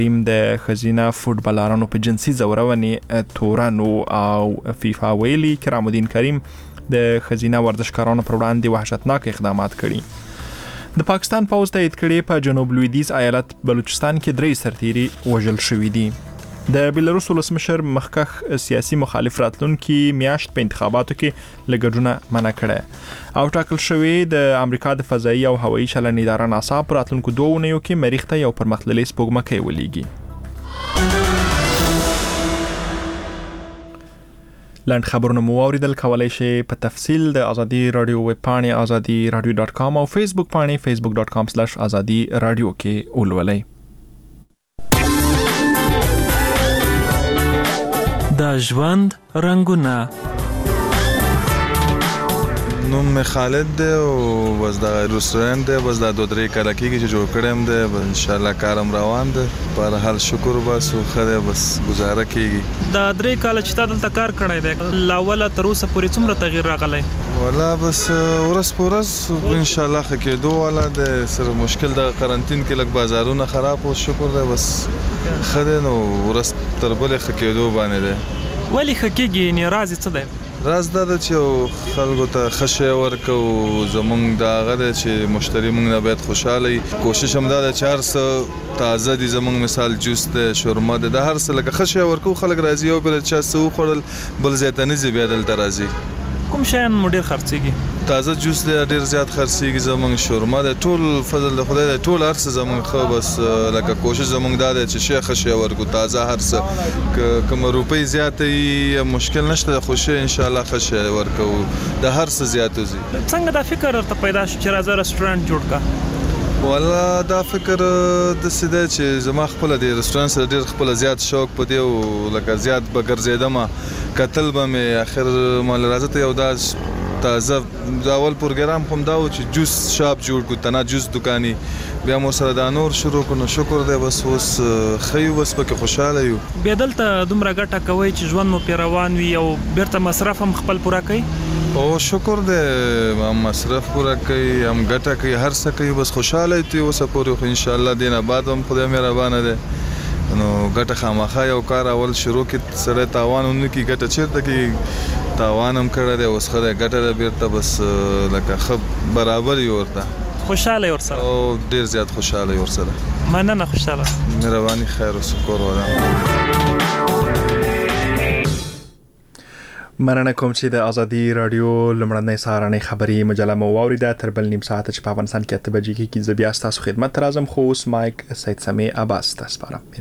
د خزینه فوټبالرانو په جنسي ځورونې تورن او فیفا ویلي کرام الدین کریم د خزینه ورزشکارانو پر وړاندې وحشتناک اقدامات کړي. د پاکستان پوځ تایید کړي په جنوب لویدیځ ایالت بلوچستان کې 3 سرتیري وژل شوي دي. د بیلاروس ولسمشر مخکښ سیاسي مخالف راتلونکي میاشت په انتخاباتو کې لګډونه منع کړه او ټاکل شوی د امریکا د فضایي او هوایي چلن اداره ناسا په راتلونکو 2 اونیو کې مریخ ته یو پرمختللې سپوږمکۍ ولېږي. لاند خبرونه مو اوریدل، کولای شئ په تفصیل د ازادي رادیو ویب پاڼې azadiradio.com او فیسبوک پاڼې facebook.com/azadi radio کې ولولئ. د ژوند رنگونه. نوم می خالد دی او بس د رستورانت دی، بس د 2-3 کاله کېږي چې جوړ کړم دی، ان شاء الله کارم روان دی. پر حال شکر بس خدای بس گزاره کېږي. د 3 کاله چې تا دلته کار کړی دی لاوله تر اوسه پورې څومره تغییر راغلی؟ ولا بس ورځ په ورځ ان شاء الله ښه کېدو والا د سره مشکل د قرنټین کې لږ بازارونه خراب او شکر دی بس خدای نو ورځ تر بلې ښه کېدو باندې دی. ولی ښه کېږي؟ نه راز څه دی؟ راز دا ده چې خلکو ته ښه شی ورکو، زمونږ د هغه دی چې مشتری مونږ نه باید خوشحاله وي. کوشش هم دا ده چې هر څه تازه دي، زمونږ مثال جوس دی، شورما دی، د هر څه لکه ښه شی ورکو، خلک راځي او بل چا څه وخوړل بل ځای ته نه ځي بیا دلته راځي. کوم شیان مو ډېر خرڅېږي؟ تازه جوس دی ډېر زیات خرڅېږي، زمونږ شورما دی، ټول فضل د خدای دی، ټول هر څه زمونږ ښه. بس لکه کوشش زمونږ دا دی چې شی ښه شی ورکو، تازه هر څه. که کوم روپۍ زیاته وي مشکل نشته، خو شی ان شاء الله ښه شی ورکو، د هر څه زیات وزي. څنګه دا فکر ورته پیدا شو چې راځه رستورانت جوړ کا؟ والا دا فکر د سیده چې زما خپل د رستورانت سره ډېر خپل زیات شوق په دی او لکه زیات به ګرځېدم کتل به مې اخر مال راځه ته یو دا تازه د اول پروګرام هم دا و چې جوس شاپ جوړ کو، تنه جوس دکاني، بیا مو سره دا نور شروع کړو. شکر دی بس اوس خیو بس پکې خوشاله یو. بیا دلته دومره ګټه کوي چې ژوند مو پې روان وي او بیرته مصرف هم خپل پوره کوي؟ او شکر دی هم مصرف پوره کوي هم ګټه کوي، هر څه کوي، بس خوشاله یو اوسه پورې. خو ان شاء الله دینه بعد هم خدای مهربانه دی نو ګټه خامخا یو کار اول شروع کې سره تاوان ونکي، ګټه چیرته کې تاوان هم کړی دی، اوس خدای ګټه ده بیرته بس لکه ښه برابر یې ورته. خوشاله ورسره؟ او ډېر زیات خوشاله یې ورسره. مننه، خوشاله. مهرباني، خیر او شکر ولا. مننه کوم چې د ازادي رادیو لمړنۍ سهارنۍ خبري مجله مو واوریده. تر بل نیم ساعت چې په افغانستان کې 8 بجې کې زه بیا ستاسو خدمت ته راځم، خو اوس مایک سید سمیع عباس ته سپارم.